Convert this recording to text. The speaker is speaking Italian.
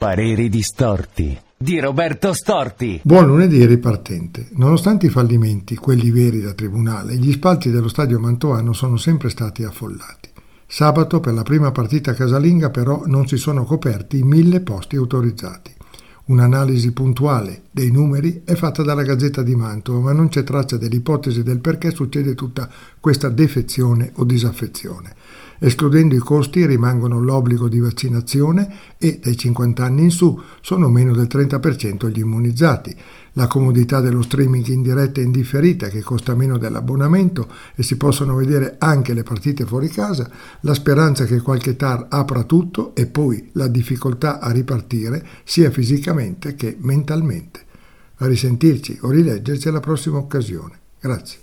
Pareri distorti di Roberto Storti. Buon lunedì ripartente. Nonostante i fallimenti, quelli veri da tribunale, gli spalti dello stadio mantovano sono sempre stati affollati. Sabato, per la prima partita casalinga, però non si sono coperti i 1000 posti autorizzati. Un'analisi puntuale dei numeri è fatta dalla Gazzetta di Mantova, ma non c'è traccia dell'ipotesi del perché succede tutta questa defezione o disaffezione. Escludendo i costi rimangono l'obbligo di vaccinazione e dai 50 anni in su sono meno del 30% gli immunizzati, la comodità dello streaming in diretta e in differita che costa meno dell'abbonamento e si possono vedere anche le partite fuori casa, la speranza che qualche TAR apra tutto e poi la difficoltà a ripartire sia fisicamente che mentalmente. A risentirci o rileggerci alla prossima occasione. Grazie.